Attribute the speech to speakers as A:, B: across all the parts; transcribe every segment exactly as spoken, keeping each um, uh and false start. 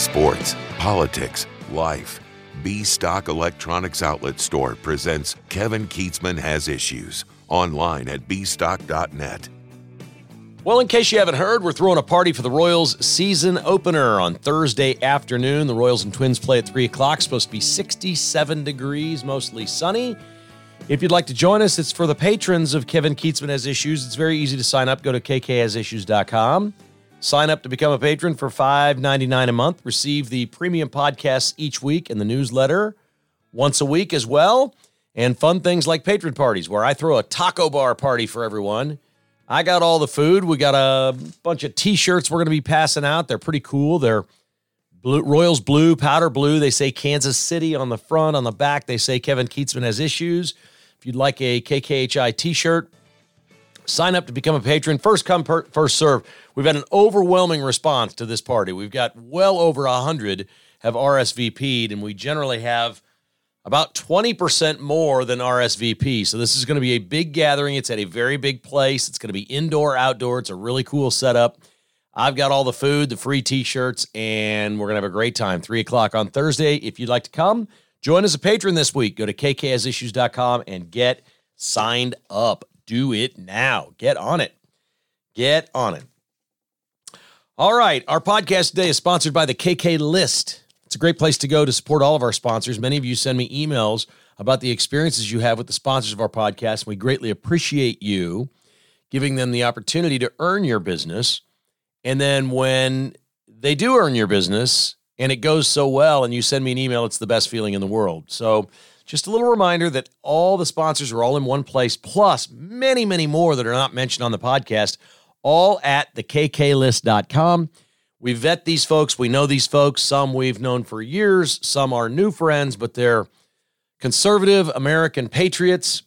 A: Sports, politics, life. B-Stock Electronics Outlet Store presents Kevin Kietzman Has Issues, online at b stock dot net.
B: Well, in case you haven't heard, we're throwing a party for the Royals season opener on Thursday afternoon. The Royals and Twins play at three o'clock. Supposed to be sixty-seven degrees, mostly sunny. If you'd like to join us, it's for the patrons of Kevin Kietzman Has Issues. It's very easy to sign up. Go to k k has issues dot com. Sign up to become a patron for five dollars and ninety-nine cents a month. Receive the premium podcasts each week and the newsletter once a week as well. And fun things like patron parties, where I throw a taco bar party for everyone. I got all the food. We got a bunch of T-shirts we're going to be passing out. They're pretty cool. They're blue, Royals blue, powder blue. They say Kansas City on the front. On the back, they say Kevin Kietzman Has Issues. If you'd like a K K H I T-shirt, sign up to become a patron. First come, per, first serve. We've had an overwhelming response to this party. We've got well over one hundred have R S V P'd, and we generally have about twenty percent more than R S V P. So this is going to be a big gathering. It's at a very big place. It's going to be indoor, outdoor. It's a really cool setup. I've got all the food, the free T-shirts, and we're going to have a great time. three o'clock on Thursday. If you'd like to come, join as a patron this week. Go to k k has issues dot com and get signed up. Do it now. Get on it. Get on it. All right. Our podcast today is sponsored by the K K List. It's a great place to go to support all of our sponsors. Many of you send me emails about the experiences you have with the sponsors of our podcast. We greatly appreciate you giving them the opportunity to earn your business. And then when they do earn your business and it goes so well and you send me an email, it's the best feeling in the world. So just a little reminder that all the sponsors are all in one place, plus many, many more that are not mentioned on the podcast, all at the k k list dot com. We vet these folks. We know these folks. Some we've known for years. Some are new friends, but they're conservative American patriots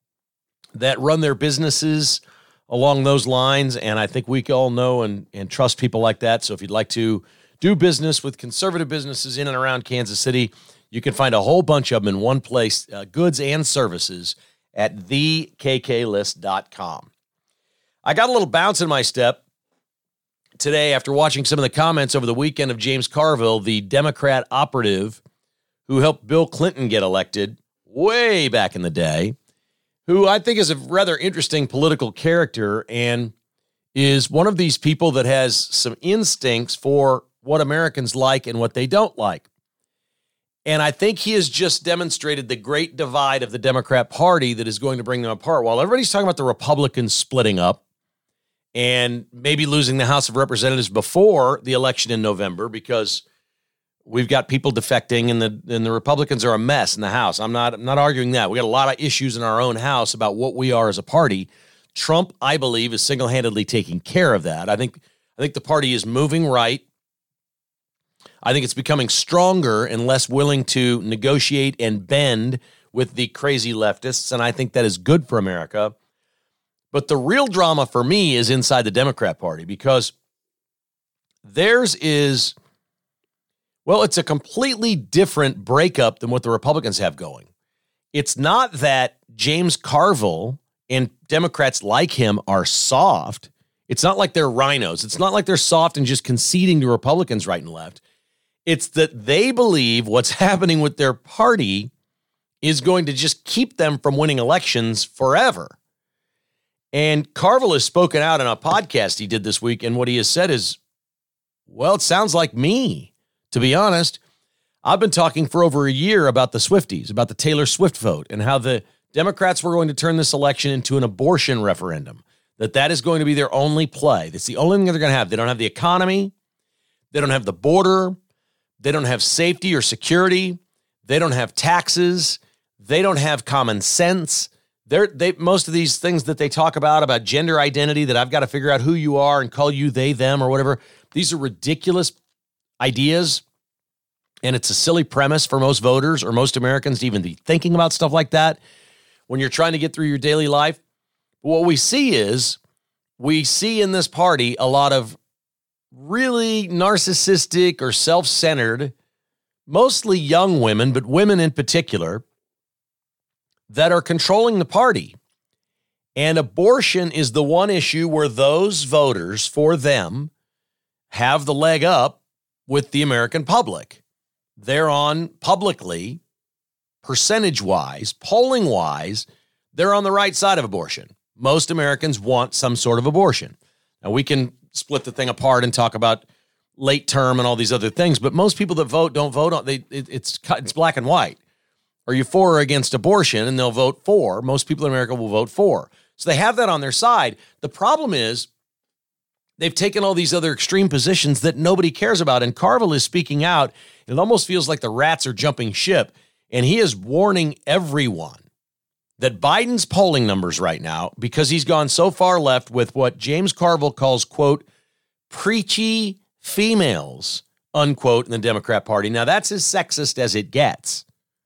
B: that run their businesses along those lines. And I think we all know and, and trust people like that. So if you'd like to do business with conservative businesses in and around Kansas City, you can find a whole bunch of them in one place, uh, goods and services, at the k k list dot com. I got a little bounce in my step today after watching some of the comments over the weekend of James Carville, the Democrat operative who helped Bill Clinton get elected way back in the day, who I think is a rather interesting political character and is one of these people that has some instincts for what Americans like and what they don't like. And I think he has just demonstrated the great divide of the Democrat Party that is going to bring them apart. While everybody's talking about the Republicans splitting up and maybe losing the House of Representatives before the election in November because we've got people defecting and the and the Republicans are a mess in the House. I'm not, I'm not arguing that. We got a lot of issues in our own House about what we are as a party. Trump, I believe, is single-handedly taking care of that. I think I think the party is moving right. I think it's becoming stronger and less willing to negotiate and bend with the crazy leftists, and I think that is good for America. But the real drama for me is inside the Democrat Party because theirs is, well, it's a completely different breakup than what the Republicans have going. It's not that James Carville and Democrats like him are soft. It's not like they're rhinos. It's not like they're soft and just conceding to Republicans right and left. It's that they believe what's happening with their party is going to just keep them from winning elections forever. And Carville has spoken out in a podcast he did this week, and what he has said is, well, it sounds like me. To be honest, I've been talking for over a year about the Swifties, about the Taylor Swift vote, and how the Democrats were going to turn this election into an abortion referendum, that that is going to be their only play. That's the only thing they're going to have. They don't have the economy. They don't have the border. They don't have safety or security. They don't have taxes. They don't have common sense. They're, they most of these things that they talk about, about gender identity, that I've got to figure out who you are and call you they, them, or whatever. These are ridiculous ideas, and it's a silly premise for most voters or most Americans to even be thinking about stuff like that when you're trying to get through your daily life. But what we see is, we see in this party a lot of really narcissistic or self-centered, mostly young women, but women in particular, that are controlling the party. And abortion is the one issue where those voters, for them, have the leg up with the American public. They're on publicly, percentage-wise, polling-wise, they're on the right side of abortion. Most Americans want some sort of abortion. Now, we can split the thing apart and talk about late term and all these other things, but most people that vote don't vote on, they, it, it's, it's black and white. Are you for or against abortion? And they'll vote for. Most people in America will vote for. So they have that on their side. The problem is they've taken all these other extreme positions that nobody cares about. And Carville is speaking out. It almost feels like the rats are jumping ship. And he is warning everyone that Biden's polling numbers right now, because he's gone so far left with what James Carville calls, quote, preachy females, unquote, in the Democrat Party. Now, that's as sexist as it gets.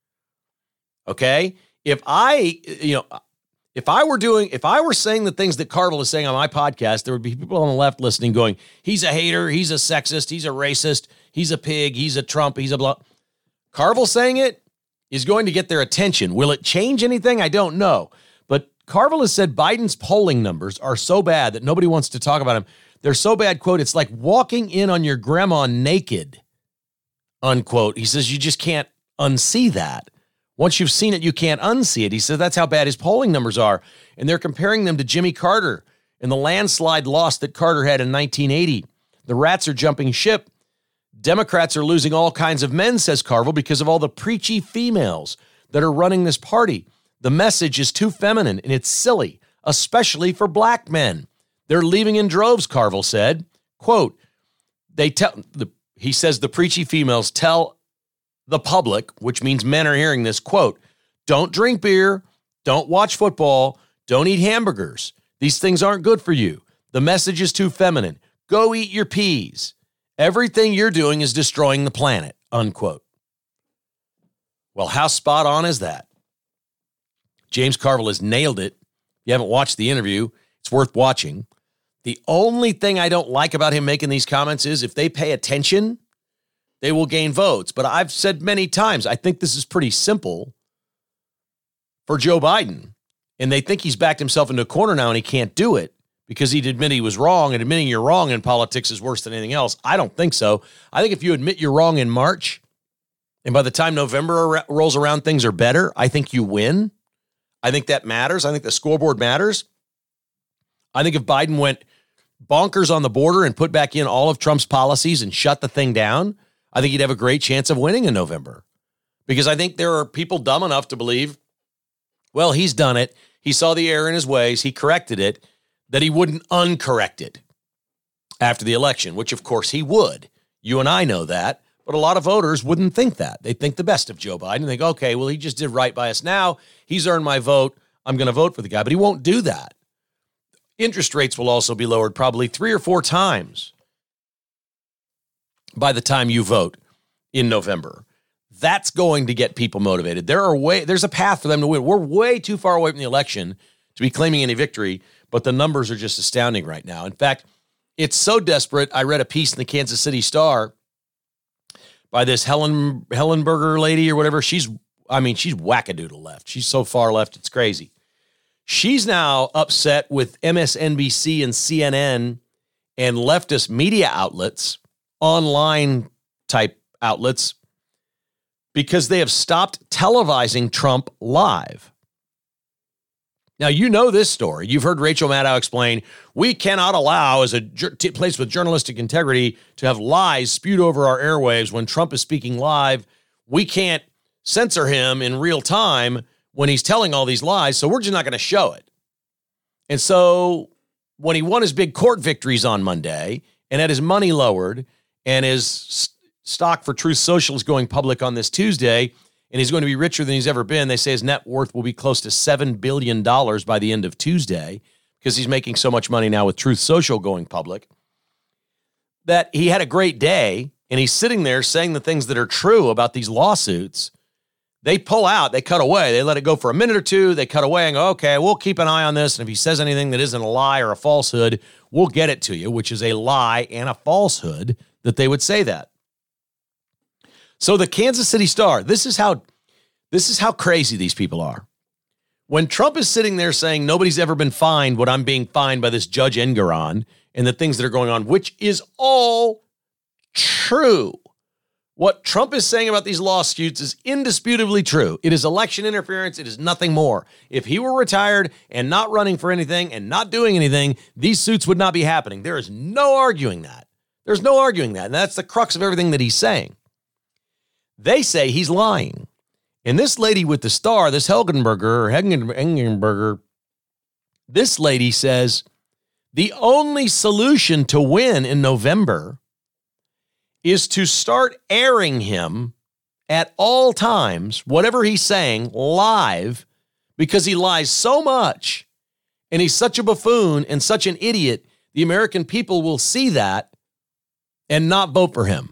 B: Okay? If I, you know, if I were doing, if I were saying the things that Carville is saying on my podcast, there would be people on the left listening going, he's a hater, he's a sexist, he's a racist, he's a pig, he's a Trump, he's a blah. Carville saying it is going to get their attention. Will it change anything? I don't know. But Carville has said Biden's polling numbers are so bad that nobody wants to talk about them. They're so bad, quote, it's like walking in on your grandma naked, unquote. He says you just can't unsee that. Once you've seen it, you can't unsee it. He said that's how bad his polling numbers are. And they're comparing them to Jimmy Carter and the landslide loss that Carter had in nineteen eighty. The rats are jumping ship. Democrats are losing all kinds of men, says Carville, because of all the preachy females that are running this party. The message is too feminine and it's silly, especially for black men. They're leaving in droves, Carville said. Quote, they tell the he says the preachy females tell the public, which means men are hearing this, quote, don't drink beer, don't watch football, don't eat hamburgers. These things aren't good for you. The message is too feminine. Go eat your peas. Everything you're doing is destroying the planet, unquote. Well, how spot on is that? James Carville has nailed it. If you haven't watched the interview, it's worth watching. The only thing I don't like about him making these comments is if they pay attention, they will gain votes. But I've said many times, I think this is pretty simple for Joe Biden. And they think he's backed himself into a corner now and he can't do it because he'd admit he was wrong. And admitting you're wrong in politics is worse than anything else. I don't think so. I think if you admit you're wrong in March and by the time November rolls around, things are better, I think you win. I think that matters. I think the scoreboard matters. I think if Biden went bonkers on the border and put back in all of Trump's policies and shut the thing down, I think he'd have a great chance of winning in November. Because I think there are people dumb enough to believe, well, he's done it. He saw the error in his ways. He corrected it, that he wouldn't uncorrect it after the election, which of course he would. You and I know that. But a lot of voters wouldn't think that. They think the best of Joe Biden. They think, okay, well, he just did right by us now. He's earned my vote. I'm going to vote for the guy. But he won't do that. Interest rates will also be lowered probably three or four times by the time you vote in November. That's going to get people motivated. There are way, there's a path for them to win. We're way too far away from the election to be claiming any victory, but the numbers are just astounding right now. In fact, it's so desperate. I read a piece in the Kansas City Star by this Helen Hellenberger lady or whatever. She's, I mean, she's wackadoodle left. She's so far left, it's crazy. She's now upset with M S N B C and C N N and leftist media outlets, online type outlets, because they have stopped televising Trump live. Now, you know this story. You've heard Rachel Maddow explain, we cannot allow, as a t- place with journalistic integrity, to have lies spewed over our airwaves when Trump is speaking live. We can't censor him in real time when he's telling all these lies, so we're just not going to show it. And so when he won his big court victories on Monday and had his money lowered and his st- stock for Truth Social is going public on this Tuesday, and he's going to be richer than he's ever been. They say his net worth will be close to seven billion dollars by the end of Tuesday because he's making so much money now with Truth Social going public. That he had a great day, and he's sitting there saying the things that are true about these lawsuits. They pull out, they cut away. They let it go for a minute or two. They cut away and go, okay, we'll keep an eye on this. And if he says anything that isn't a lie or a falsehood, we'll get it to you, which is a lie and a falsehood that they would say that. So the Kansas City Star, this is how this is how crazy these people are. When Trump is sitting there saying nobody's ever been fined what I'm being fined by this Judge Engoron and the things that are going on, which is all true. What Trump is saying about these lawsuits is indisputably true. It is election interference. It is nothing more. If he were retired and not running for anything and not doing anything, these suits would not be happening. There is no arguing that. There's no arguing that. And that's the crux of everything that he's saying. They say he's lying. And this lady with the star, this Helgenberger, or Helgenberger, this lady says the only solution to win in November is to start airing him at all times, whatever he's saying, live, because he lies so much and he's such a buffoon and such an idiot, the American people will see that and not vote for him.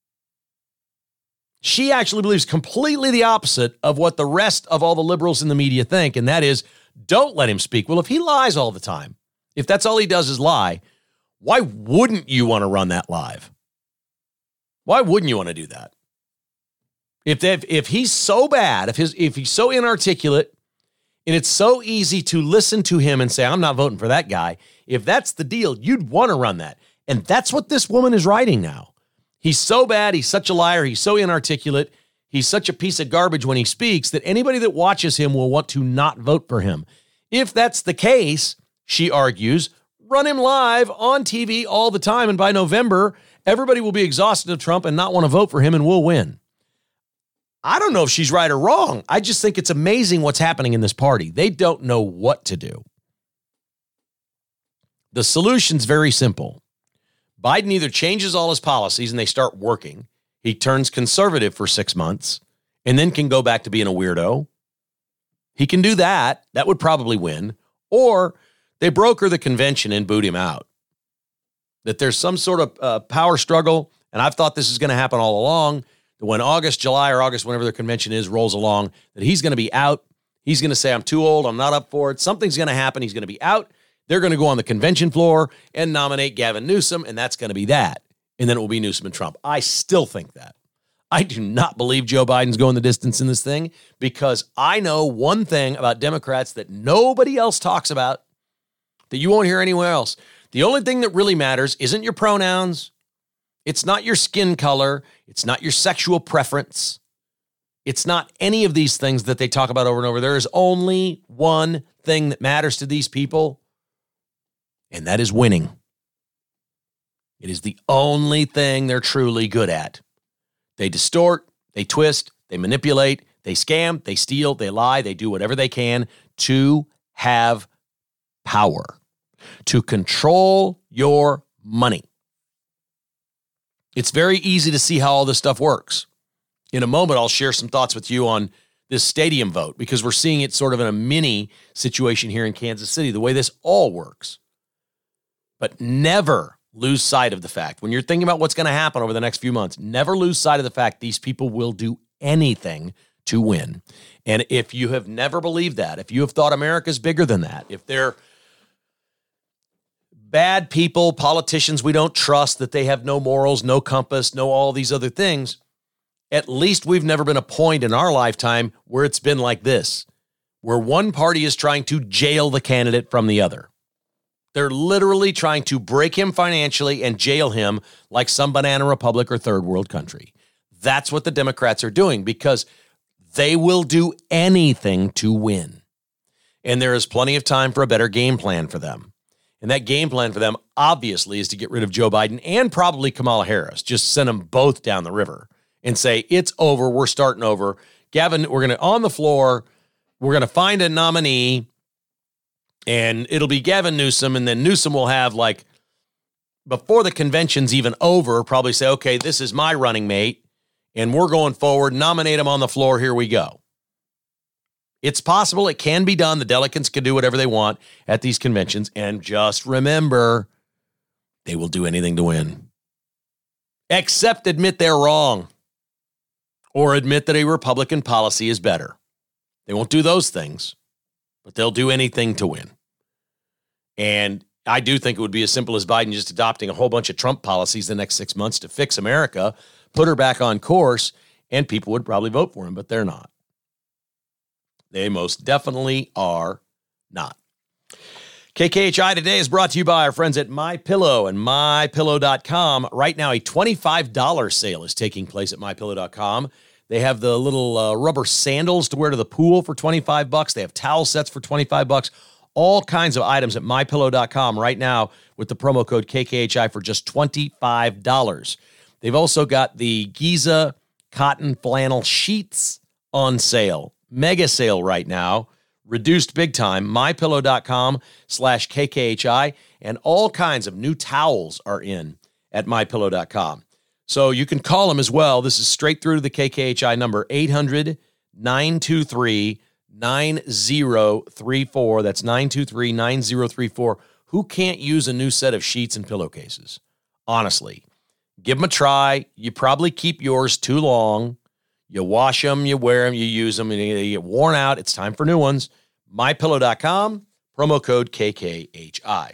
B: She actually believes completely the opposite of what the rest of all the liberals in the media think, and that is, don't let him speak. Well, if he lies all the time, if that's all he does is lie, why wouldn't you want to run that live? Why wouldn't you want to do that? If if, if he's so bad, if his if he's so inarticulate, and it's so easy to listen to him and say, I'm not voting for that guy, if that's the deal, you'd want to run that. And that's what this woman is writing now. He's so bad, he's such a liar, he's so inarticulate, he's such a piece of garbage when he speaks that anybody that watches him will want to not vote for him. If that's the case, she argues, run him live on T V all the time, and by November, everybody will be exhausted of Trump and not want to vote for him, and we'll win. I don't know if she's right or wrong. I just think it's amazing what's happening in this party. They don't know what to do. The solution's very simple. Biden either changes all his policies and they start working. He turns conservative for six months and then can go back to being a weirdo. He can do that. That would probably win. Or they broker the convention and boot him out. That there's some sort of uh, power struggle, and I've thought this is going to happen all along, that when August, July, or August, whenever the convention is, rolls along, that he's going to be out. He's going to say, I'm too old, I'm not up for it. Something's going to happen. He's going to be out. They're going to go on the convention floor and nominate Gavin Newsom, and that's going to be that. And then it will be Newsom and Trump. I still think that. I do not believe Joe Biden's going the distance in this thing, because I know one thing about Democrats that nobody else talks about, that you won't hear anywhere else. The only thing that really matters isn't your pronouns. It's not your skin color. It's not your sexual preference. It's not any of these things that they talk about over and over. There is only one thing that matters to these people, and that is winning. It is the only thing they're truly good at. They distort, they twist, they manipulate, they scam, they steal, they lie, they do whatever they can to have power, to control your money. It's very easy to see how all this stuff works. In a moment, I'll share some thoughts with you on this stadium vote, because we're seeing it sort of in a mini situation here in Kansas City, the way this all works. But never lose sight of the fact, when you're thinking about what's going to happen over the next few months, never lose sight of the fact these people will do anything to win. And if you have never believed that, if you have thought America's bigger than that, if they're bad people, politicians we don't trust, that they have no morals, no compass, no all these other things, at least we've never been a point in our lifetime where it's been like this, where one party is trying to jail the candidate from the other. They're literally trying to break him financially and jail him like some banana republic or third world country. That's what the Democrats are doing, because they will do anything to win. And there is plenty of time for a better game plan for them. And that game plan for them, obviously, is to get rid of Joe Biden and probably Kamala Harris. Just send them both down the river and say, it's over, we're starting over. Gavin, we're going to, on the floor, we're going to find a nominee, and it'll be Gavin Newsom, and then Newsom will have, like, before the convention's even over, probably say, okay, this is my running mate, and we're going forward, nominate him on the floor, here we go. It's possible, it can be done. The delegates can do whatever they want at these conventions, and just remember, they will do anything to win. Except admit they're wrong, or admit that a Republican policy is better. They won't do those things, but they'll do anything to win. And I do think it would be as simple as Biden just adopting a whole bunch of Trump policies the next six months to fix America, put her back on course, and people would probably vote for him, but they're not. They most definitely are not. K K H I Today is brought to you by our friends at MyPillow and my pillow dot com. Right now, a twenty-five dollars sale is taking place at my pillow dot com. They have the little uh, rubber sandals to wear to the pool for twenty-five bucks. They have towel sets for twenty-five bucks. All kinds of items at my pillow dot com right now with the promo code K K H I for just twenty-five dollars. They've also got the Giza cotton flannel sheets on sale. Mega sale right now. Reduced big time. my pillow dot com slash K K H I. And all kinds of new towels are in at my pillow dot com. So you can call them as well. This is straight through to the K K H I number, eight hundred, nine two three, nine zero three four. That's nine two three, nine zero three four. Who can't use a new set of sheets and pillowcases? Honestly, give them a try. You probably keep yours too long. You wash them, you wear them, you use them, and they get worn out. It's time for new ones. my pillow dot com, promo code K K H I.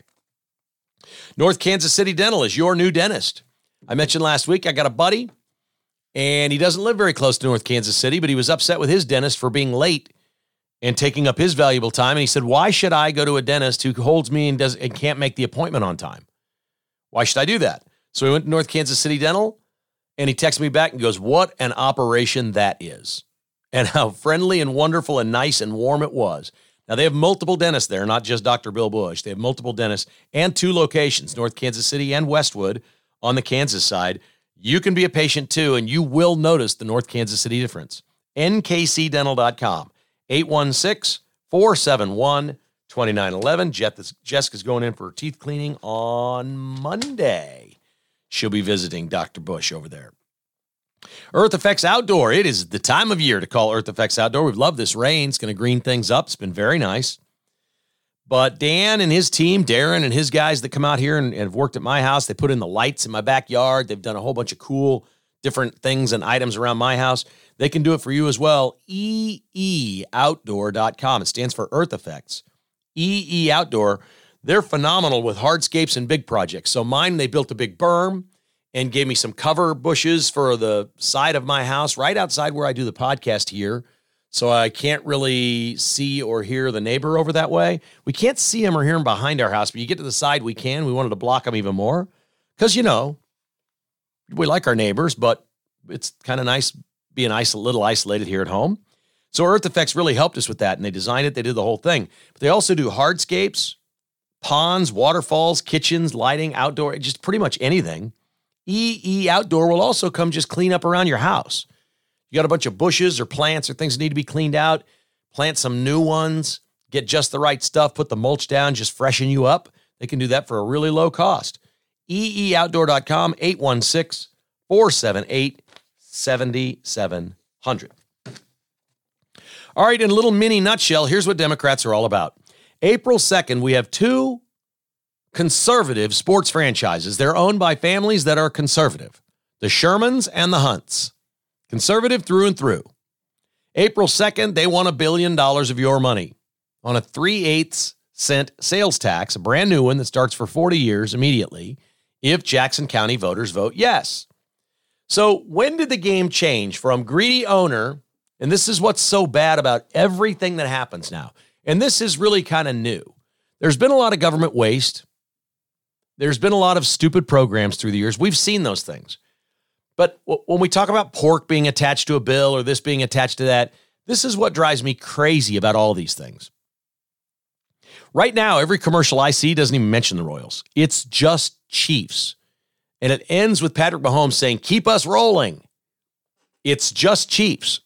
B: North Kansas City Dental is your new dentist. I mentioned last week I got a buddy, and he doesn't live very close to North Kansas City, but he was upset with his dentist for being late and taking up his valuable time. And he said, why should I go to a dentist who holds me and, does, and can't make the appointment on time? Why should I do that? So he went to North Kansas City Dental, and he texted me back and goes, what an operation that is. And how friendly and wonderful and nice and warm it was. Now, they have multiple dentists there, not just Doctor Bill Bush. They have multiple dentists and two locations, North Kansas City and Westwood on the Kansas side. You can be a patient too, and you will notice the North Kansas City difference. N K C dental dot com, eight one six, four seven one, two nine one one. Jessica's going in for her teeth cleaning on Monday. She'll be visiting Doctor Bush over there. Earth Effects Outdoor. It is the time of year to call Earth Effects Outdoor. We've loved this rain. It's going to green things up. It's been very nice. But Dan and his team, Darren and his guys that come out here and, and have worked at my house, they put in the lights in my backyard. They've done a whole bunch of cool different things and items around my house. They can do it for you as well. E E outdoor dot com. It stands for Earth Effects. E E Outdoor. They're phenomenal with hardscapes and big projects. So mine, they built a big berm and gave me some cover bushes for the side of my house, right outside where I do the podcast here. So I can't really see or hear the neighbor over that way. We can't see him or hear him behind our house, but you get to the side, we can. We wanted to block them even more because, you know, we like our neighbors, but it's kind of nice being a little isolated here at home. So Earth Effects really helped us with that, and they designed it. They did the whole thing. But they also do hardscapes, ponds, waterfalls, kitchens, lighting, outdoor, just pretty much anything. E E Outdoor will also come just clean up around your house. You got a bunch of bushes or plants or things that need to be cleaned out, plant some new ones, get just the right stuff, put the mulch down, just freshen you up. They can do that for a really low cost. E E outdoor dot com, eight one six, four seven eight, seven seven zero zero. All right, in a little mini nutshell, here's what Democrats are all about. April second, we have two conservative sports franchises. They're owned by families that are conservative. The Shermans and the Hunts. Conservative through and through. April second, they want a billion dollars of your money on a three-eighths cent sales tax, a brand new one that starts for forty years immediately, if Jackson County voters vote yes. So when did the game change from greedy owner, and this is what's so bad about everything that happens now, and this is really kind of new. There's been a lot of government waste. There's been a lot of stupid programs through the years. We've seen those things. But when we talk about pork being attached to a bill or this being attached to that, this is what drives me crazy about all these things. Right now, every commercial I see doesn't even mention the Royals. It's just Chiefs. And it ends with Patrick Mahomes saying, keep us rolling. It's just Chiefs,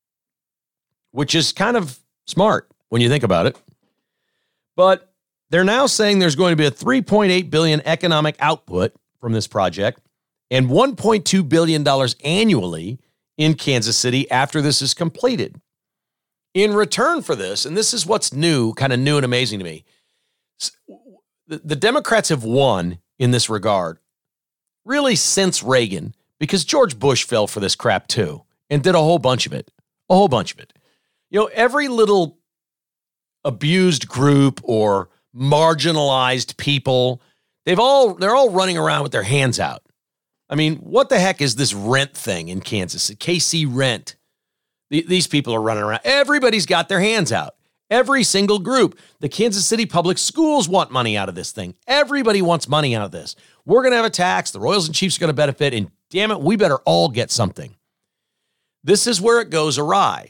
B: which is kind of smart when you think about it. But they're now saying there's going to be a three point eight billion dollars economic output from this project and one point two billion dollars annually in Kansas City after this is completed. In return for this, and this is what's new, kind of new and amazing to me, the Democrats have won in this regard really since Reagan, because George Bush fell for this crap too and did a whole bunch of it, a whole bunch of it. You know, every little abused group or marginalized people, they've all, they're all running around with their hands out. I mean, what the heck is this rent thing in Kansas? K C Rent. These people are running around. Everybody's got their hands out. Every single group. The Kansas City Public Schools want money out of this thing. Everybody wants money out of this. We're going to have a tax. The Royals and Chiefs are going to benefit. And damn it, we better all get something. This is where it goes awry.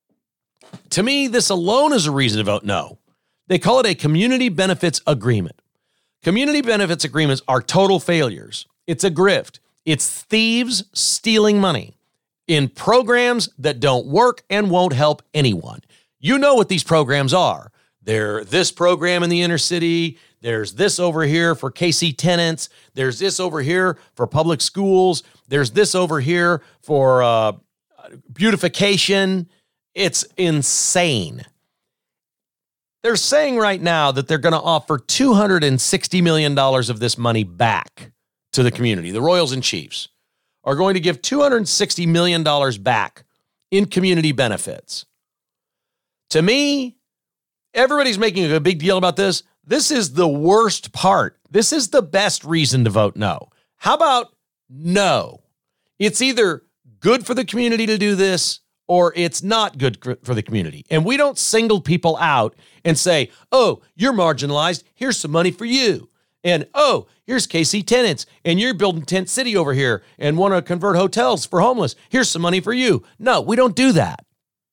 B: To me, this alone is a reason to vote no. They call it a community benefits agreement. Community benefits agreements are total failures. It's a grift. It's thieves stealing money in programs that don't work and won't help anyone. You know what these programs are. They're this program in the inner city. There's this over here for K C tenants. There's this over here for public schools. There's this over here for uh, beautification. It's insane. They're saying right now that they're going to offer two hundred sixty million dollars of this money back to the community. The Royals and Chiefs are going to give two hundred sixty million dollars back in community benefits. To me, everybody's making a big deal about this. This is the worst part. This is the best reason to vote no. How about no? It's either good for the community to do this or it's not good for the community. And we don't single people out and say, oh, you're marginalized. Here's some money for you. And, oh, here's K C tenants. And you're building Tent City over here and want to convert hotels for homeless. Here's some money for you. No, we don't do that.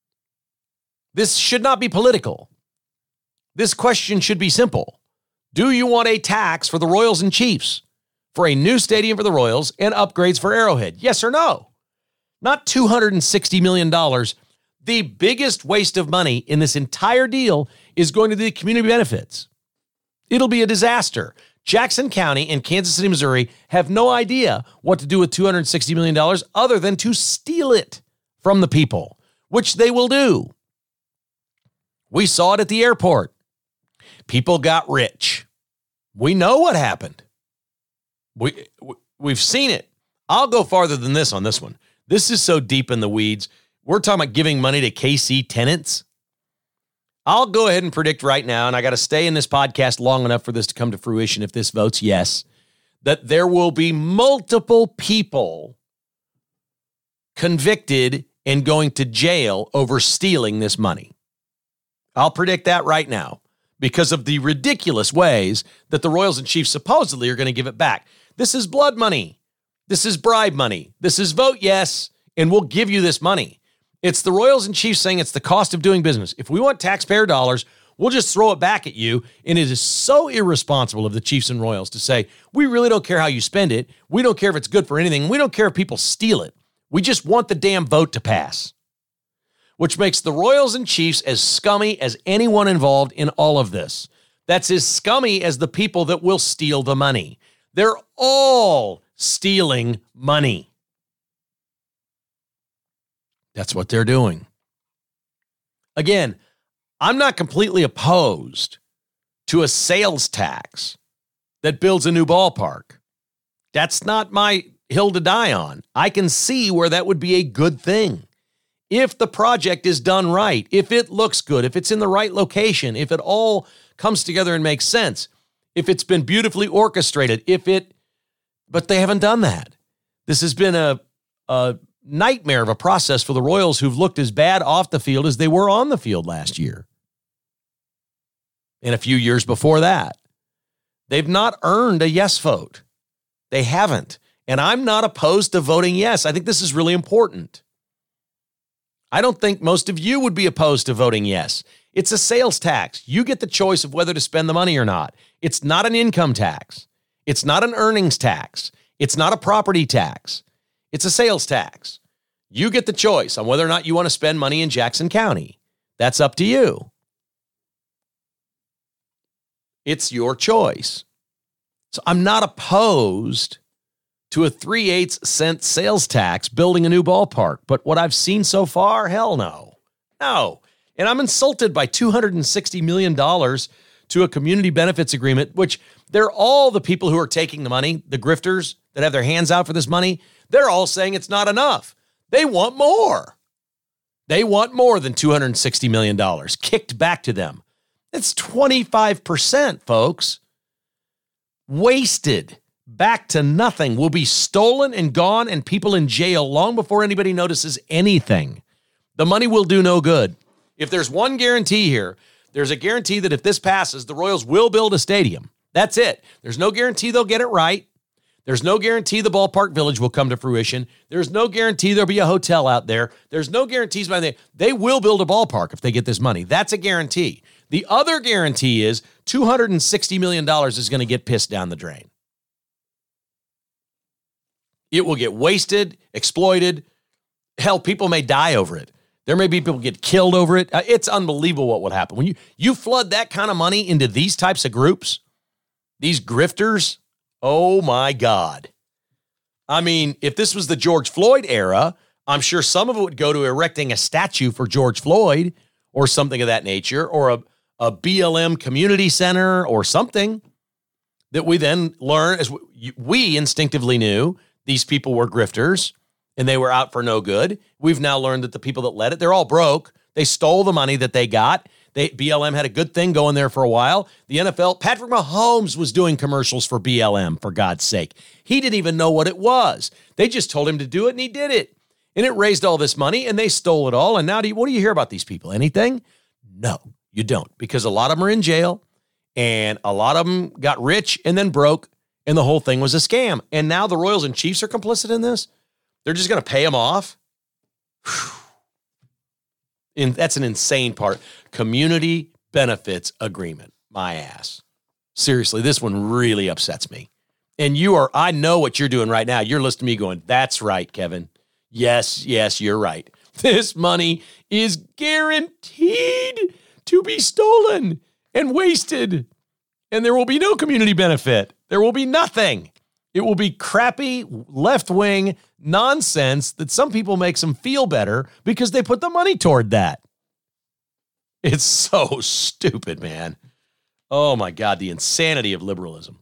B: This should not be political. This question should be simple. Do you want a tax for the Royals and Chiefs, for a new stadium for the Royals and upgrades for Arrowhead? Yes or no? Not two hundred sixty million dollars. The biggest waste of money in this entire deal is going to the community benefits. It'll be a disaster. Jackson County and Kansas City, Missouri have no idea what to do with two hundred sixty million dollars other than to steal it from the people, which they will do. We saw it at the airport. People got rich. We know what happened. We, we've seen it. I'll go farther than this on this one. This is so deep in the weeds. We're talking about giving money to K C tenants. I'll go ahead and predict right now, and I got to stay in this podcast long enough for this to come to fruition if this votes yes, that there will be multiple people convicted and going to jail over stealing this money. I'll predict that right now because of the ridiculous ways that the Royals and Chiefs supposedly are going to give it back. This is blood money. This is bribe money. This is vote yes, and we'll give you this money. It's the Royals and Chiefs saying it's the cost of doing business. If we want taxpayer dollars, we'll just throw it back at you. And it is so irresponsible of the Chiefs and Royals to say, we really don't care how you spend it. We don't care if it's good for anything. We don't care if people steal it. We just want the damn vote to pass. Which makes the Royals and Chiefs as scummy as anyone involved in all of this. That's as scummy as the people that will steal the money. They're all stealing money. That's what they're doing. Again, I'm not completely opposed to a sales tax that builds a new ballpark. That's not my hill to die on. I can see where that would be a good thing. If the project is done right, if it looks good, if it's in the right location, if it all comes together and makes sense, if it's been beautifully orchestrated, if it, but they haven't done that. This has been a, a nightmare of a process for the Royals who've looked as bad off the field as they were on the field last year. And a few years before that. They've not earned a yes vote. They haven't. And I'm not opposed to voting yes. I think this is really important. I don't think most of you would be opposed to voting yes. It's a sales tax. You get the choice of whether to spend the money or not. It's not an income tax. It's not an earnings tax. It's not a property tax. It's a sales tax. You get the choice on whether or not you want to spend money in Jackson County. That's up to you. It's your choice. So I'm not opposed to a three-eighths cent sales tax building a new ballpark. But what I've seen so far, hell no. No. And I'm insulted by two hundred sixty million dollars to a community benefits agreement, which they're all the people who are taking the money, the grifters that have their hands out for this money, they're all saying it's not enough. They want more. They want more than two hundred sixty million dollars kicked back to them. That's twenty-five percent, folks. Wasted. Back to nothing, will be stolen and gone and people in jail long before anybody notices anything. The money will do no good. If there's one guarantee here, there's a guarantee that if this passes, the Royals will build a stadium. That's it. There's no guarantee they'll get it right. There's no guarantee the ballpark village will come to fruition. There's no guarantee there'll be a hotel out there. There's no guarantees by the they will build a ballpark if they get this money. That's a guarantee. The other guarantee is two hundred sixty million dollars is going to get pissed down the drain. It will get wasted, exploited. Hell, people may die over it. There may be people get killed over it. Uh, it's unbelievable what would happen. When you, you flood that kind of money into these types of groups, these grifters, oh my God. I mean, if this was the George Floyd era, I'm sure some of it would go to erecting a statue for George Floyd or something of that nature, or a, a B L M community center or something that we then learn, as we, we instinctively knew these people were grifters and they were out for no good. We've now learned that the people that led it, they're all broke. They stole the money that they got. They, B L M had a good thing going there for a while. The N F L, Patrick Mahomes was doing commercials for B L M, for God's sake. He didn't even know what it was. They just told him to do it, and he did it. And it raised all this money, and they stole it all. And now, do you, what do you hear about these people? Anything? No, you don't, because a lot of them are in jail, and a lot of them got rich and then broke, and the whole thing was a scam. And now the Royals and Chiefs are complicit in this? They're just going to pay them off? Whew. And that's an insane part. Community benefits agreement. My ass. Seriously, this one really upsets me. And you are, I know what you're doing right now. You're listening to me going, that's right, Kevin. Yes, yes, you're right. This money is guaranteed to be stolen and wasted. And there will be no community benefit. There will be nothing. It will be crappy left-wing nonsense that some people makes them feel better because they put the money toward that. It's so stupid, man. Oh, my God, the insanity of liberalism.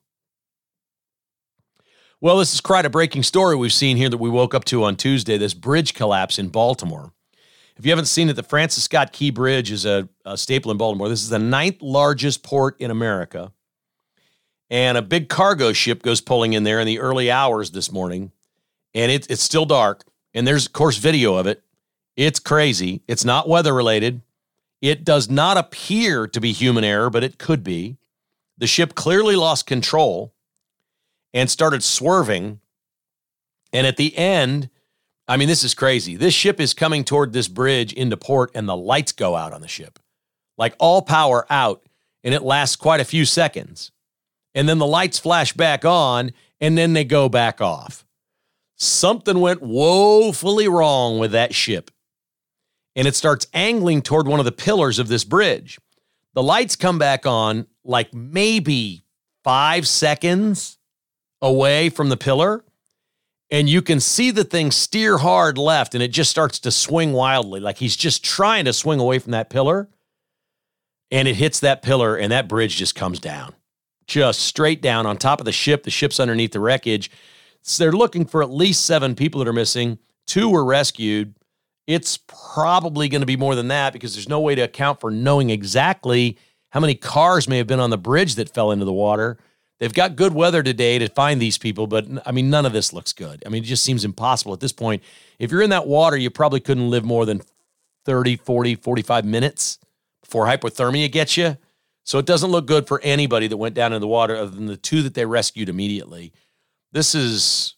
B: Well, this is quite a breaking story we've seen here that we woke up to on Tuesday, this bridge collapse in Baltimore. If you haven't seen it, the Francis Scott Key Bridge is a, a staple in Baltimore. This is the ninth largest port in America. And a big cargo ship goes pulling in there in the early hours this morning. And it, it's still dark. And there's, of course, video of it. It's crazy. It's not weather-related. It does not appear to be human error, but it could be. The ship clearly lost control and started swerving. And at the end, I mean, this is crazy. This ship is coming toward this bridge into port, and the lights go out on the ship. Like all power out, and it lasts quite a few seconds. And then the lights flash back on, and then they go back off. Something went woefully wrong with that ship. And it starts angling toward one of the pillars of this bridge. The lights come back on like maybe five seconds away from the pillar. And you can see the thing steer hard left, and it just starts to swing wildly. Like he's just trying to swing away from that pillar. And it hits that pillar, and that bridge just comes down. Just straight down on top of the ship. The ship's underneath the wreckage. So they're looking for at least seven people that are missing. Two were rescued. It's probably going to be more than that because there's no way to account for knowing exactly how many cars may have been on the bridge that fell into the water. They've got good weather today to find these people, but I mean, none of this looks good. I mean, it just seems impossible at this point. If you're in that water, you probably couldn't live more than thirty, forty, forty-five minutes before hypothermia gets you. So it doesn't look good for anybody that went down in the water other than the two that they rescued immediately. This is,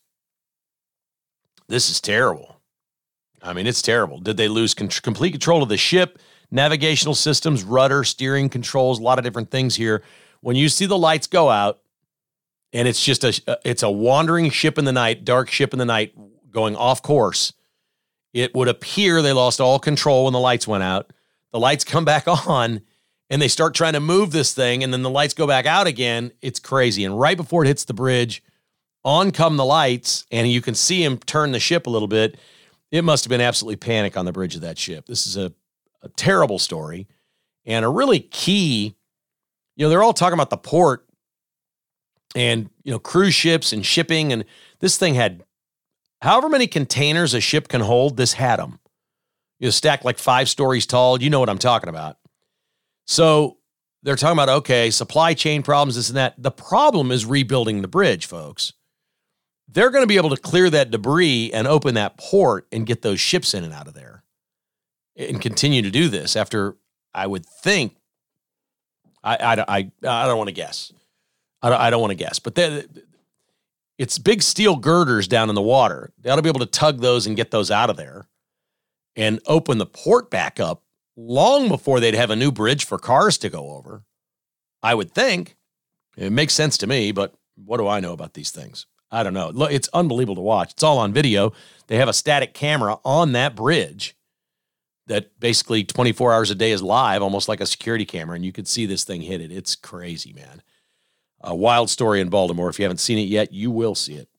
B: this is terrible. I mean, it's terrible. Did they lose con- complete control of the ship, navigational systems, rudder, steering controls, a lot of different things here. When you see the lights go out and it's just a, it's a wandering ship in the night, dark ship in the night going off course, it would appear they lost all control when the lights went out. The lights come back on, and they start trying to move this thing, and then the lights go back out again. It's crazy. And right before it hits the bridge, on come the lights, and you can see him turn the ship a little bit. It must have been absolutely panic on the bridge of that ship. This is a, a terrible story and a really key, you know, they're all talking about the port and, you know, cruise ships and shipping, and this thing had however many containers a ship can hold, this had them. You know, stacked like five stories tall. You know what I'm talking about. So they're talking about, okay, supply chain problems, this and that. The problem is rebuilding the bridge, folks. They're going to be able to clear that debris and open that port and get those ships in and out of there. and continue to do this after, I would think, I, I, I, I don't want to guess. I don't, I don't want to guess, but it's big steel girders down in the water. They ought to be able to tug those and get those out of there and open the port back up long before they'd have a new bridge for cars to go over. I would think. It makes sense to me, but what do I know about these things? I don't know. Look, it's unbelievable to watch. It's all on video. They have a static camera on that bridge that basically twenty-four hours a day is live, almost like a security camera, and you could see this thing hit it. It's crazy, man. A wild story in Baltimore. If you haven't seen it yet, you will see it.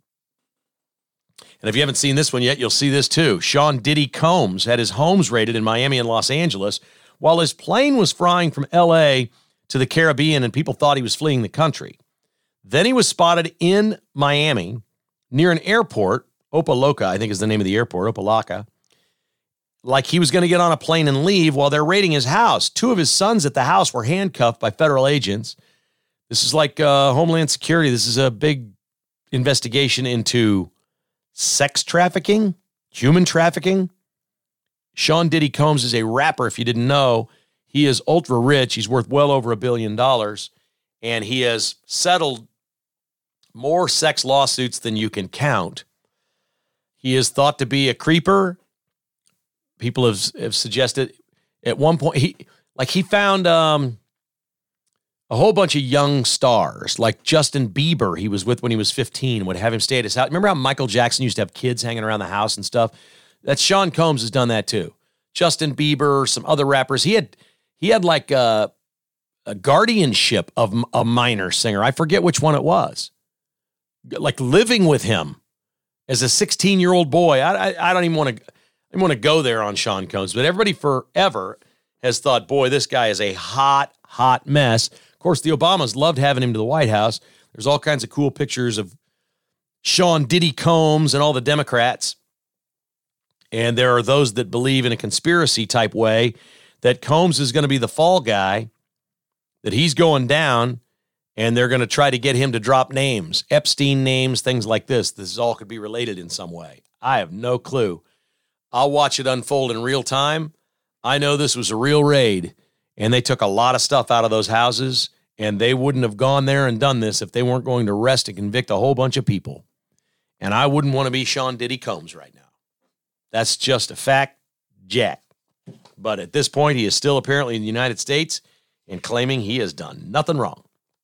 B: And if you haven't seen this one yet, you'll see this too. Sean Diddy Combs had his homes raided in Miami and Los Angeles while his plane was flying from L A to the Caribbean, and people thought he was fleeing the country. Then he was spotted in Miami near an airport, Opa-locka, I think is the name of the airport, Opa-locka, like he was going to get on a plane and leave while they're raiding his house. Two of his sons at the house were handcuffed by federal agents. This is like uh, Homeland Security. This is a big investigation into sex trafficking, human trafficking. Sean Diddy Combs is a rapper, if you didn't know. He is ultra rich. He's worth well over a billion dollars, and he has settled more sex lawsuits than you can count. He is thought to be a creeper. People have, have suggested at one point, he like he found um, a whole bunch of young stars, like Justin Bieber he was with when he was fifteen, would have him stay at his house. Remember how Michael Jackson used to have kids hanging around the house and stuff? That's Sean Combs has done that too. Justin Bieber, some other rappers. He had he had like a, a guardianship of a minor singer. I forget which one it was. Like living with him as a sixteen-year-old boy. I, I, I don't even want to I don't want to go there on Sean Combs, but everybody forever has thought, boy, this guy is a hot, hot mess. Of course, the Obamas loved having him to the White House. There's all kinds of cool pictures of Sean Diddy Combs and all the Democrats. And there are those that believe in a conspiracy type way that Combs is going to be the fall guy, that he's going down, and they're going to try to get him to drop names, Epstein names, things like this. This all could be related in some way. I have no clue. I'll watch it unfold in real time. I know this was a real raid, and they took a lot of stuff out of those houses, and they wouldn't have gone there and done this if they weren't going to arrest and convict a whole bunch of people. And I wouldn't want to be Sean Diddy Combs right now. That's just a fact, Jack. But at this point, he is still apparently in the United States and claiming he has done nothing wrong.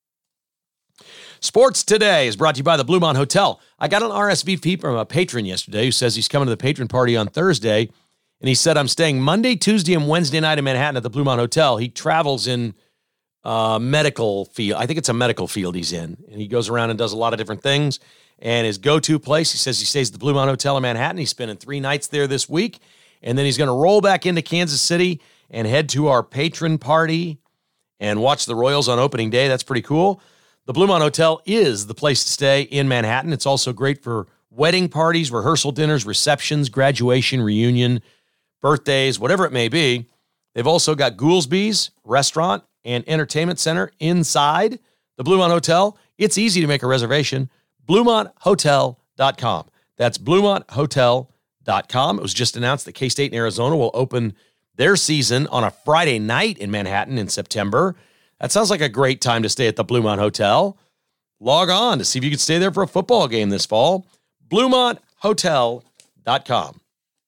B: Sports Today is brought to you by the Bluemont Hotel. I got an R S V P from a patron yesterday who says he's coming to the patron party on Thursday, and he said, I'm staying Monday, Tuesday, and Wednesday night in Manhattan at the Bluemont Hotel. He travels in uh, medical field. I think it's a medical field he's in, and he goes around and does a lot of different things. And his go-to place, he says he stays at the Bluemont Hotel in Manhattan. He's spending three nights there this week, and then he's going to roll back into Kansas City and head to our patron party and watch the Royals on opening day. That's pretty cool. The Bluemont Hotel is the place to stay in Manhattan. It's also great for wedding parties, rehearsal dinners, receptions, graduation, reunion, birthdays, whatever it may be. They've also got Goolsby's restaurant and entertainment center inside the Bluemont Hotel. It's easy to make a reservation. Bluemont Hotel dot com. That's Bluemont Hotel dot com. It was just announced that K-State and Arizona will open their season on a Friday night in Manhattan in September. That sounds like a great time to stay at the Bluemont Hotel. Log on to see if you can stay there for a football game this fall. Bluemont Hotel dot com.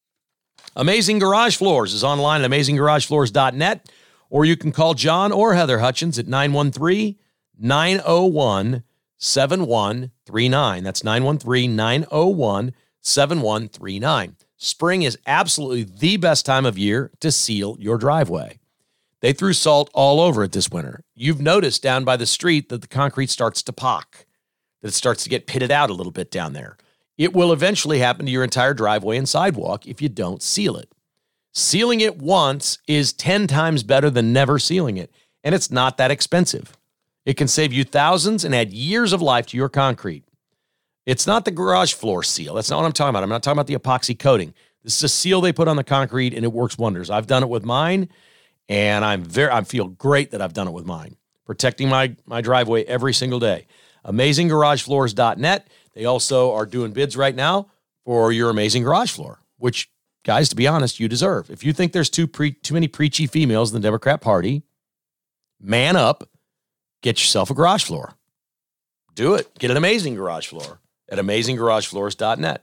B: Amazing Garage Floors is online at amazing garage floors dot net, or you can call John or Heather Hutchins at nine one three, nine oh one, seven one three nine. That's nine one three, nine oh one, seven one three nine. Spring is absolutely the best time of year to seal your driveway. They threw salt all over it this winter. You've noticed down by the street that the concrete starts to pock, that it starts to get pitted out a little bit down there. It will eventually happen to your entire driveway and sidewalk if you don't seal it. Sealing it once is ten times better than never sealing it, and it's not that expensive. It can save you thousands and add years of life to your concrete. It's not the garage floor seal. That's not what I'm talking about. I'm not talking about the epoxy coating. This is a seal they put on the concrete, and it works wonders. I've done it with mine, and I'm very, I feel great that I've done it with mine, protecting my, my driveway every single day. amazing garage floors dot net. They also are doing bids right now for your amazing garage floor, which guys, to be honest, you deserve. If you think there's too pre- too many preachy females in the Democrat Party, man up, get yourself a garage floor. Do it. Get an amazing garage floor at amazing garage floors dot net.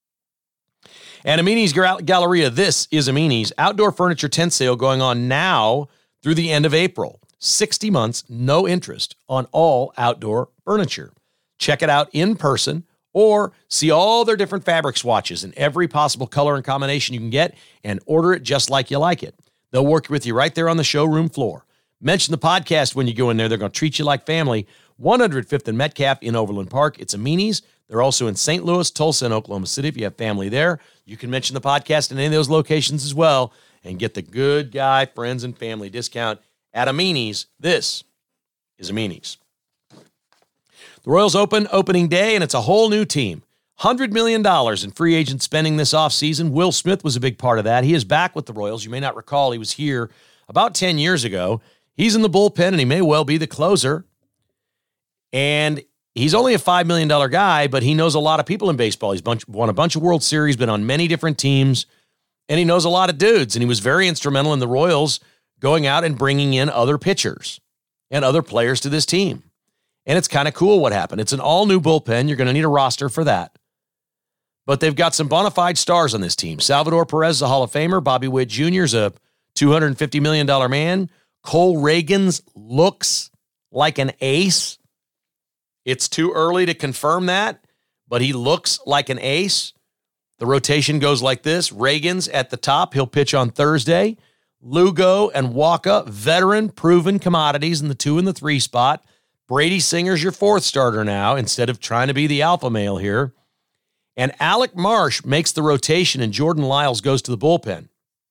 B: And Amini's Galleria, this is Amini's outdoor furniture tent sale going on now through the end of April. sixty months, no interest on all outdoor furniture. Check it out in person or see all their different fabric swatches in every possible color and combination you can get and order it just like you like it. They'll work with you right there on the showroom floor. Mention the podcast when you go in there. They're going to treat you like family. one oh fifth and Metcalf in Overland Park. It's Amini's. They're also in Saint Louis, Tulsa, and Oklahoma City. If you have family there, you can mention the podcast in any of those locations as well and get the good guy, friends, and family discount at Amini's. This is Amini's. The Royals open opening day, and it's a whole new team. one hundred million dollars in free agent spending this offseason. Will Smith was a big part of that. He is back with the Royals. You may not recall he was here about ten years ago. He's in the bullpen, and he may well be the closer. And he's only a five million dollars guy, but he knows a lot of people in baseball. He's bunch, won a bunch of World Series, been on many different teams, and he knows a lot of dudes. And he was very instrumental in the Royals going out and bringing in other pitchers and other players to this team. And it's kind of cool what happened. It's an all-new bullpen. You're going to need a roster for that. But they've got some bona fide stars on this team. Salvador Perez is a Hall of Famer. Bobby Witt Junior is a two hundred fifty million dollars man. Cole Reagans looks like an ace. It's too early to confirm that, but he looks like an ace. The rotation goes like this. Reagans at the top. He'll pitch on Thursday. Lugo and Waka, veteran, proven commodities in the two and the three spot. Brady Singer's your fourth starter now instead of trying to be the alpha male here. And Alec Marsh makes the rotation, and Jordan Lyles goes to the bullpen.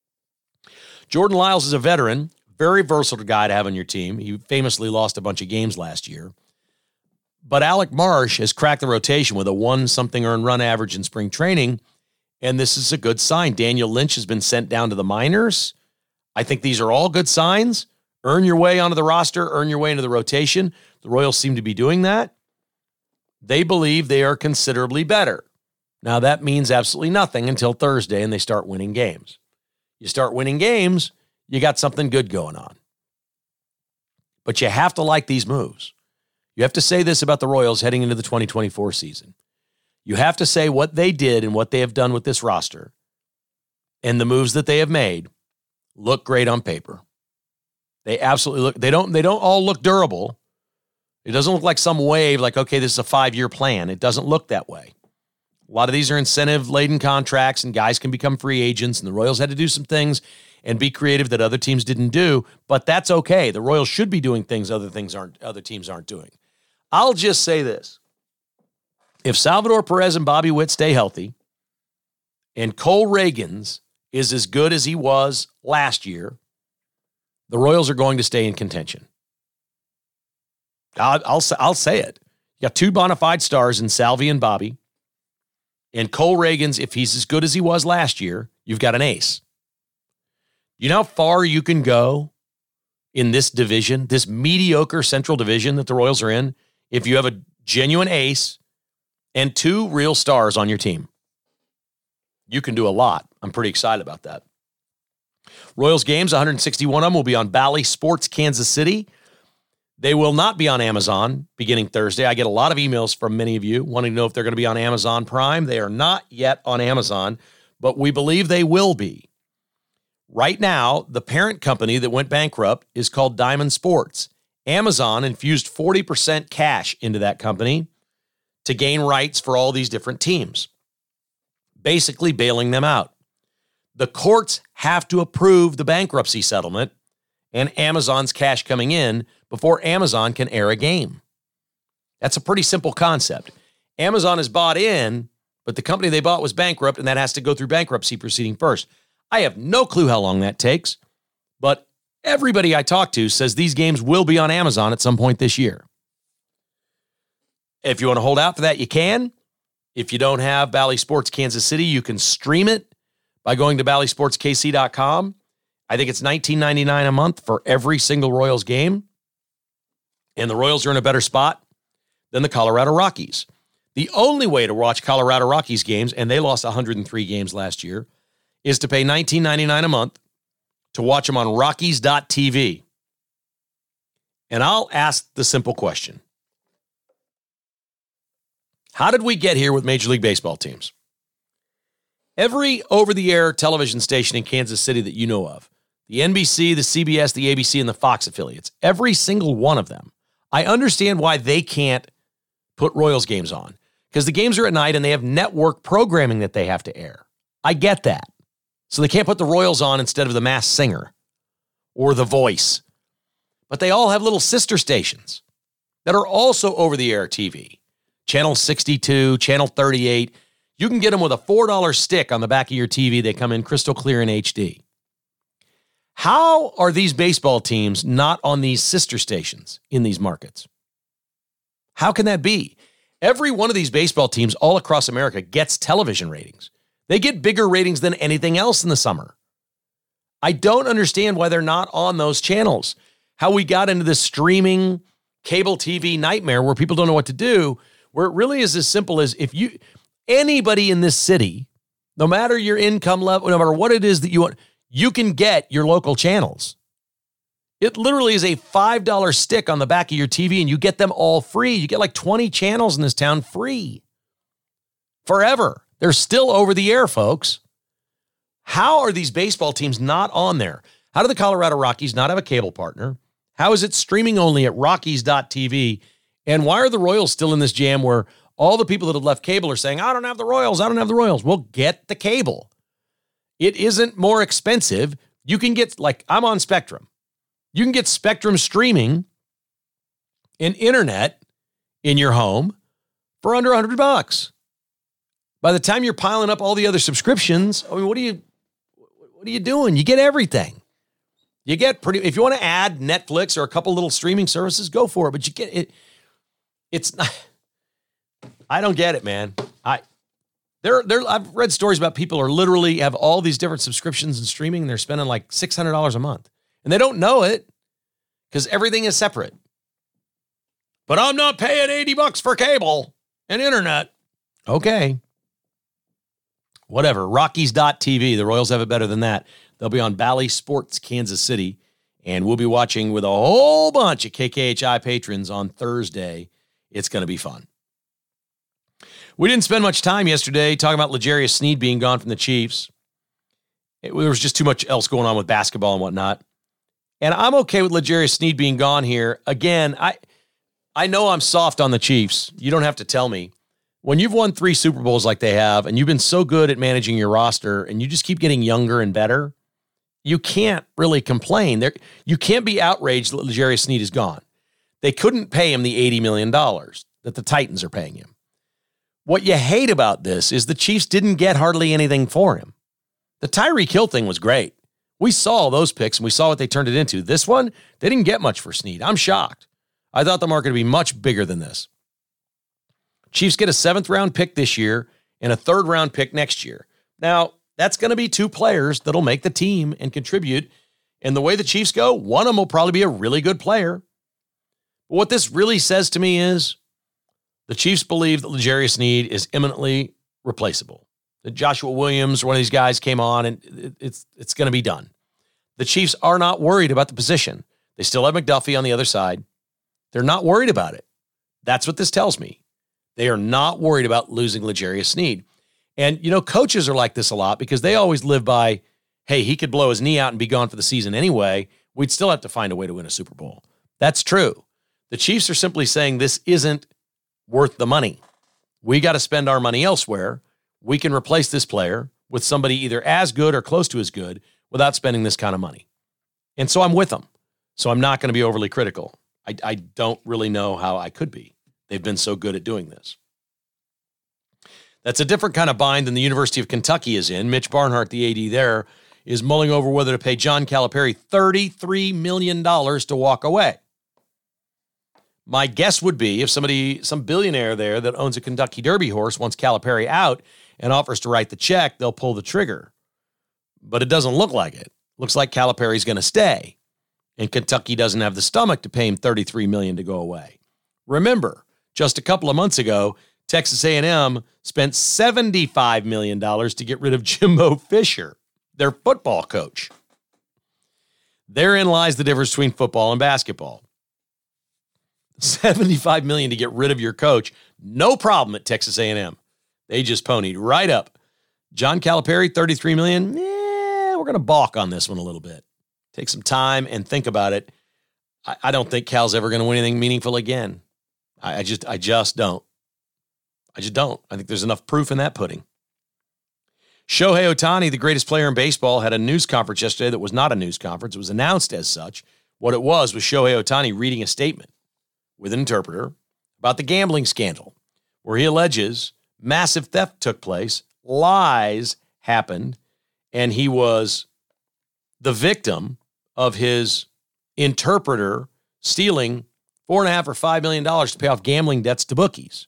B: Jordan Lyles is a veteran, very versatile guy to have on your team. He famously lost a bunch of games last year. But Alec Marsh has cracked the rotation with a one-something earned run average in spring training, and this is a good sign. Daniel Lynch has been sent down to the minors. I think these are all good signs. Earn your way onto the roster, earn your way into the rotation. The Royals seem to be doing that. They believe they are considerably better. Now, that means absolutely nothing until Thursday and they start winning games. You start winning games, you got something good going on. But you have to like these moves. You have to say this about the Royals heading into the twenty twenty-four season. You have to say what they did and what they have done with this roster and the moves that they have made look great on paper. They absolutely look, they don't, they don't all look durable. It doesn't look like some wave like, okay, this is a five-year plan. It doesn't look that way. A lot of these are incentive-laden contracts, and guys can become free agents, and the Royals had to do some things and be creative that other teams didn't do, but that's okay. The Royals should be doing things other things aren't other teams aren't doing. I'll just say this. If Salvador Perez and Bobby Witt stay healthy, and Cole Reagans is as good as he was last year, the Royals are going to stay in contention. I'll, I'll, I'll say it. You got two bona fide stars in Salvi and Bobby. And Cole Reagans, if he's as good as he was last year, you've got an ace. You know how far you can go in this division, this mediocre Central Division that the Royals are in, if you have a genuine ace and two real stars on your team? You can do a lot. I'm pretty excited about that. Royals games, one hundred sixty-one of them will be on Bally Sports Kansas City. They will not be on Amazon beginning Thursday. I get a lot of emails from many of you wanting to know if they're going to be on Amazon Prime. They are not yet on Amazon, but we believe they will be. Right now, the parent company that went bankrupt is called Diamond Sports. Amazon infused forty percent cash into that company to gain rights for all these different teams, basically bailing them out. The courts have to approve the bankruptcy settlement and Amazon's cash coming in before Amazon can air a game. That's a pretty simple concept. Amazon is bought in, but the company they bought was bankrupt, and that has to go through bankruptcy proceeding first. I have no clue how long that takes, but everybody I talk to says these games will be on Amazon at some point this year. If you want to hold out for that, you can. If you don't have Bally Sports Kansas City, you can stream it by going to bally sports k c dot com. I think it's nineteen ninety-nine dollars a month for every single Royals game. And the Royals are in a better spot than the Colorado Rockies. The only way to watch Colorado Rockies games, and they lost one hundred three games last year, is to pay nineteen ninety-nine a month to watch them on Rockies dot T V. And I'll ask the simple question. How did we get here with Major League Baseball teams? Every over-the-air television station in Kansas City that you know of, the N B C, the C B S, the A B C, and the Fox affiliates, every single one of them, I understand why they can't put Royals games on, because the games are at night and they have network programming that they have to air. I get that. So they can't put the Royals on instead of The Masked Singer or The Voice. But they all have little sister stations that are also over-the-air T V. Channel sixty-two, Channel thirty-eight. You can get them with a four dollar stick on the back of your T V. They come in crystal clear in H D. How are these baseball teams not on these sister stations in these markets? How can that be? Every one of these baseball teams all across America gets television ratings. They get bigger ratings than anything else in the summer. I don't understand why they're not on those channels. How we got into this streaming cable T V nightmare where people don't know what to do, where it really is as simple as if you, anybody in this city, no matter your income level, no matter what it is that you want, you can get your local channels. It literally is a five dollar stick on the back of your T V and you get them all free. You get like twenty channels in this town free. Forever. They're still over the air, folks. How are these baseball teams not on there? How do the Colorado Rockies not have a cable partner? How is it streaming only at Rockies dot T V? And why are the Royals still in this jam where all the people that have left cable are saying, I don't have the Royals, I don't have the Royals. Well, get the cable. It isn't more expensive. You can get, like, I'm on Spectrum. You can get Spectrum streaming and internet in your home for under one hundred bucks. By the time you're piling up all the other subscriptions, I mean, what are you, what are you doing? You get everything. You get pretty, if you want to add Netflix or a couple little streaming services, go for it. But you get it. It's not, I don't get it, man. I, there, there, I've read stories about people who are literally have all these different subscriptions and streaming, and they're spending like six hundred dollars a month. And they don't know it because everything is separate. But I'm not paying eighty bucks for cable and internet. Okay. Whatever. Rockies dot T V. The Royals have it better than that. They'll be on Bally Sports, Kansas City. And we'll be watching with a whole bunch of K K H I patrons on Thursday. It's going to be fun. We didn't spend much time yesterday talking about L'Jarius Sneed being gone from the Chiefs. It, there was just too much else going on with basketball and whatnot. And I'm okay with L'Jarius Sneed being gone here. Again, I I know I'm soft on the Chiefs. You don't have to tell me. When you've won three Super Bowls like they have, and you've been so good at managing your roster, and you just keep getting younger and better, you can't really complain. There, you can't be outraged that L'Jarius Sneed is gone. They couldn't pay him the eighty million dollars that the Titans are paying him. What you hate about this is the Chiefs didn't get hardly anything for him. The Tyreek Hill thing was great. We saw those picks, and we saw what they turned it into. This one, they didn't get much for Sneed. I'm shocked. I thought the market would be much bigger than this. Chiefs get a seventh round pick this year and a third round pick next year. Now, that's going to be two players that'll make the team and contribute. And the way the Chiefs go, one of them will probably be a really good player. But what this really says to me is the Chiefs believe that L'Jarius Sneed is imminently replaceable. That Joshua Williams, one of these guys, came on and it's, it's going to be done. The Chiefs are not worried about the position. They still have McDuffie on the other side. They're not worried about it. That's what this tells me. They are not worried about losing L'Jarius Sneed. And, you know, coaches are like this a lot because they always live by, hey, he could blow his knee out and be gone for the season anyway. We'd still have to find a way to win a Super Bowl. That's true. The Chiefs are simply saying this isn't worth the money. We got to spend our money elsewhere. We can replace this player with somebody either as good or close to as good without spending this kind of money. And so I'm with them. So I'm not going to be overly critical. I, I don't really know how I could be. They've been so good at doing this. That's a different kind of bind than the University of Kentucky is in. Mitch Barnhart, the A D there, is mulling over whether to pay John Calipari thirty-three million dollars to walk away. My guess would be if somebody, some billionaire there that owns a Kentucky Derby horse wants Calipari out and offers to write the check, they'll pull the trigger. But it doesn't look like it. Looks like Calipari's going to stay. And Kentucky doesn't have the stomach to pay him thirty-three million dollars to go away. Remember, just a couple of months ago, Texas A and M spent seventy-five million dollars to get rid of Jimbo Fisher. their football coach. Therein lies the difference between football and basketball. seventy-five million dollars to get rid of your coach, no problem at Texas A and M. They just ponied right up. John Calipari, thirty-three million dollars. Eh, we're going to balk on this one a little bit. Take some time and think about it. I, I don't think Cal's ever going to win anything meaningful again. I, I just, I just don't. I just don't. I think there's enough proof in that pudding. Shohei Ohtani, the greatest player in baseball, had a news conference yesterday that was not a news conference. It was announced as such. What it was was Shohei Ohtani reading a statement with an interpreter about the gambling scandal, where he alleges massive theft took place, lies happened, and he was the victim of his interpreter stealing four and a half or five million dollars to pay off gambling debts to bookies,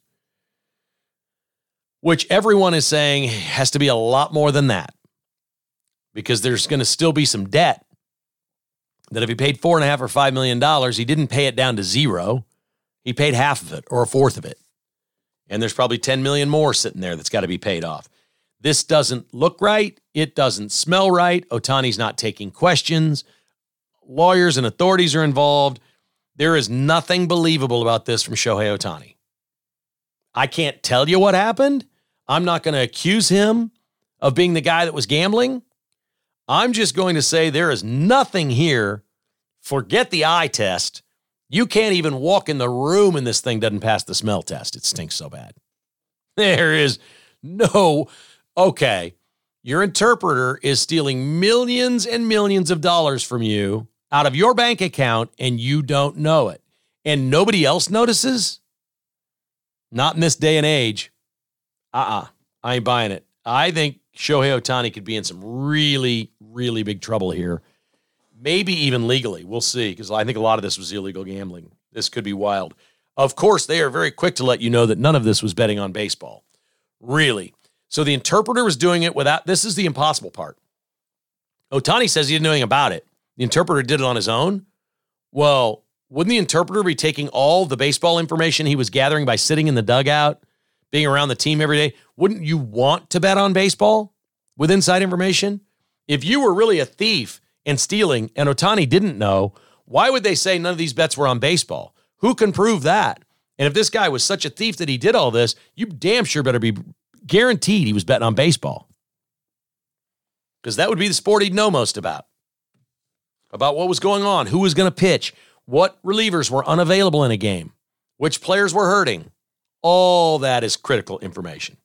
B: which everyone is saying has to be a lot more than that, because there's going to still be some debt that if he paid four and a half or five million dollars, he didn't pay it down to zero. He paid half of it or a fourth of it. And there's probably ten million more sitting there that's got to be paid off. This doesn't look right. It doesn't smell right. Ohtani's not taking questions. Lawyers and authorities are involved. There is nothing believable about this from Shohei Ohtani. I can't tell you what happened. I'm not going to accuse him of being the guy that was gambling. I'm just going to say there is nothing here. Forget the eye test. You can't even walk in the room and this thing doesn't pass the smell test. It stinks so bad. There is no, okay, your interpreter is stealing millions and millions of dollars from you out of your bank account and you don't know it. And nobody else notices? Not in this day and age. Uh-uh. I ain't buying it. I think Shohei Ohtani could be in some really, really big trouble here. Maybe even legally. We'll see, because I think a lot of this was illegal gambling. This could be wild. Of course, they are very quick to let you know that none of this was betting on baseball. Really. So the interpreter was doing it without, this is the impossible part. Ohtani says he didn't know anything about it. The interpreter did it on his own. Well, wouldn't the interpreter be taking all the baseball information he was gathering by sitting in the dugout, being around the team every day? Wouldn't you want to bet on baseball with inside information? If you were really a thief and stealing and Ohtani didn't know, why would they say none of these bets were on baseball? Who can prove that? And if this guy was such a thief that he did all this, you damn sure better be guaranteed he was betting on baseball. Because that would be the sport he'd know most about. About what was going on, who was going to pitch, what relievers were unavailable in a game, which players were hurting. All that is critical information.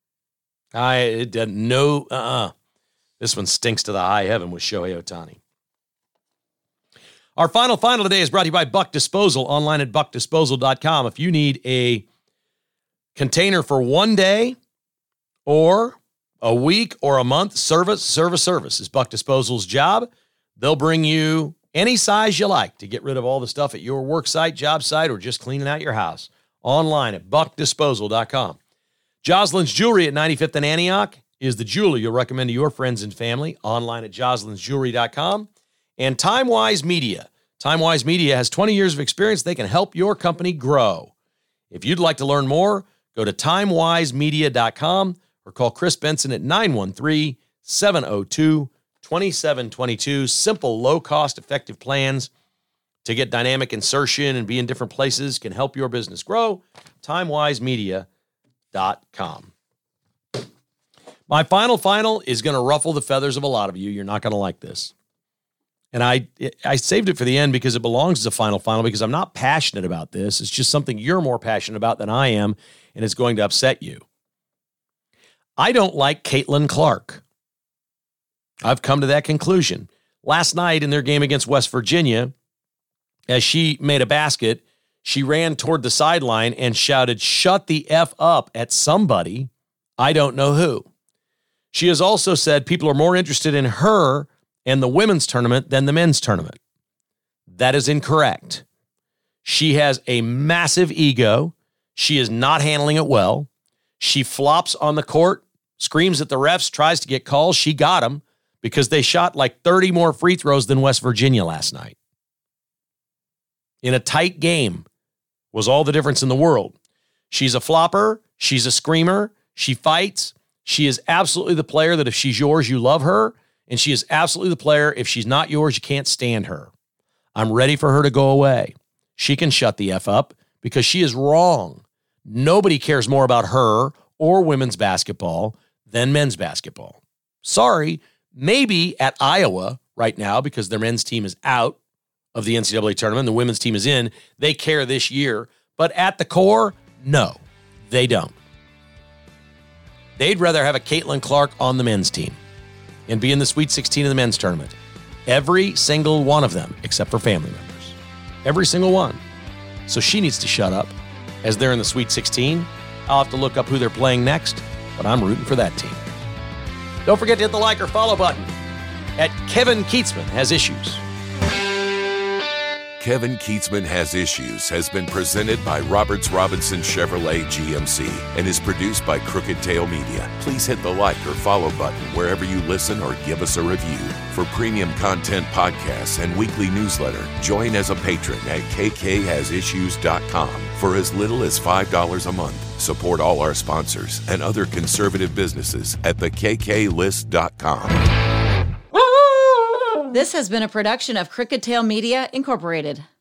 B: I it doesn't no uh-uh. This one stinks to the high heaven with Shohei Ohtani. Our final final today is brought to you by Buck Disposal, online at buck disposal dot com. If you need a container for one day or a week or a month, service, service, service is Buck Disposal's job. They'll bring you any size you like to get rid of all the stuff at your work site, job site, or just cleaning out your house. Online at buck disposal dot com. Joslin's Jewelry at ninety-fifth and Antioch is the jeweler you'll recommend to your friends and family. Online at joslins jewelry dot com. And TimeWise Media. TimeWise Media has twenty years of experience. They can help your company grow. If you'd like to learn more, go to time wise media dot com or call Chris Benson at nine one three, seven oh two, two seven two two. Simple, low-cost, effective plans to get dynamic insertion and be in different places can help your business grow. time wise media dot com. My final final is going to ruffle the feathers of a lot of you. You're not going to like this. And I I saved it for the end because it belongs as a final final because I'm not passionate about this. It's just something you're more passionate about than I am, and it's going to upset you. I don't like Caitlin Clark. I've come to that conclusion. Last night in their game against West Virginia, as she made a basket, she ran toward the sideline and shouted, "Shut the F up" at somebody. I don't know who. She has also said people are more interested in her and the women's tournament than the men's tournament. That is incorrect. She has a massive ego. She is not handling it well. She flops on the court, screams at the refs, tries to get calls. She got them because they shot like thirty more free throws than West Virginia last night. In a tight game was all the difference in the world. She's a flopper. She's a screamer. She fights. She is absolutely the player that if she's yours, you love her. and she is absolutely the player. If she's not yours, you can't stand her. I'm ready for her to go away. She can shut the F up because she is wrong. Nobody cares more about her or women's basketball than men's basketball. Sorry, maybe at Iowa right now because their men's team is out of the N C double A tournament, the women's team is in. They care this year. But at the core, no, they don't. They'd rather have a Caitlin Clark on the men's team and be in the Sweet sixteen of the men's tournament. Every single one of them, except for family members. Every single one. So she needs to shut up. As they're in the Sweet sixteen, I'll have to look up who they're playing next, but I'm rooting for that team. Don't forget to hit the like or follow button at Kevin Kietzman Has Issues.
A: Kevin Kietzman Has Issues has been presented by Roberts Robinson Chevrolet G M C and is produced by Crooked Tail Media. Please hit the like or follow button wherever you listen or give us a review. For premium content podcasts and weekly newsletter, join as a patron at k k has issues dot com for as little as five dollars a month. Support all our sponsors and other conservative businesses at the k k list dot com.
C: This has been a production of Crooked Tail Media, Incorporated.